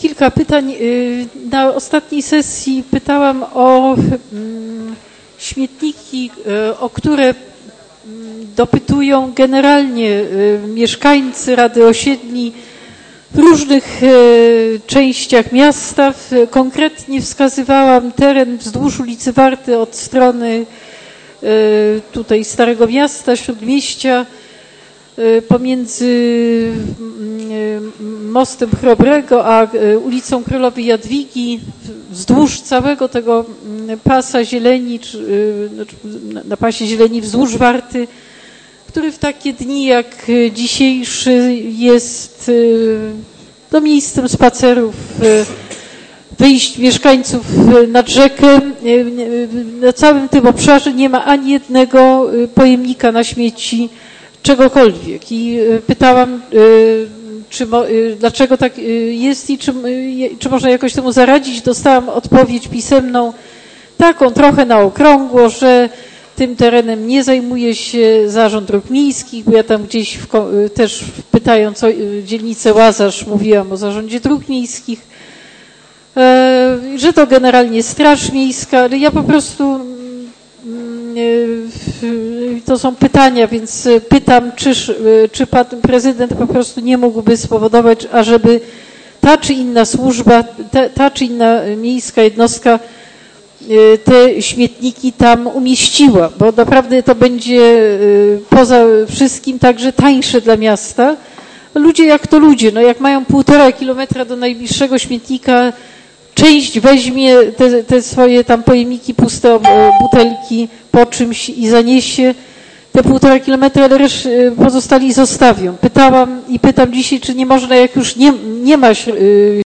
kilka pytań. Na ostatniej sesji pytałam o śmietniki, o które dopytują generalnie mieszkańcy Rady Osiedli w różnych częściach miasta. Konkretnie wskazywałam teren wzdłuż ulicy Warty od strony tutaj Starego Miasta, Śródmieścia, pomiędzy Mostem Chrobrego a ulicą Królowej Jadwigi, wzdłuż całego tego pasa zieleni, na pasie zieleni wzdłuż Warty, który w takie dni jak dzisiejszy jest miejscem spacerów, wyjść mieszkańców nad rzekę. Na całym tym obszarze nie ma ani jednego pojemnika na śmieci, czegokolwiek. I pytałam, dlaczego tak jest i czy można jakoś temu zaradzić. Dostałam odpowiedź pisemną, taką trochę na okrągło, że tym terenem nie zajmuje się Zarząd Dróg Miejskich, bo ja tam gdzieś też pytając o dzielnicę Łazarz mówiłam o Zarządzie Dróg Miejskich, że to generalnie Straż Miejska, ale ja po prostu, to są pytania, więc pytam, czy pan prezydent po prostu nie mógłby spowodować, ażeby ta czy inna służba, ta czy inna miejska jednostka te śmietniki tam umieściła, bo naprawdę to będzie poza wszystkim także tańsze dla miasta. Ludzie jak to ludzie, no jak mają 1,5 kilometra do najbliższego śmietnika, część weźmie te swoje tam pojemniki, puste butelki po czymś i zaniesie te 1,5 kilometra, ale pozostali zostawią. Pytałam i pytam dzisiaj, czy nie można, jak już nie ma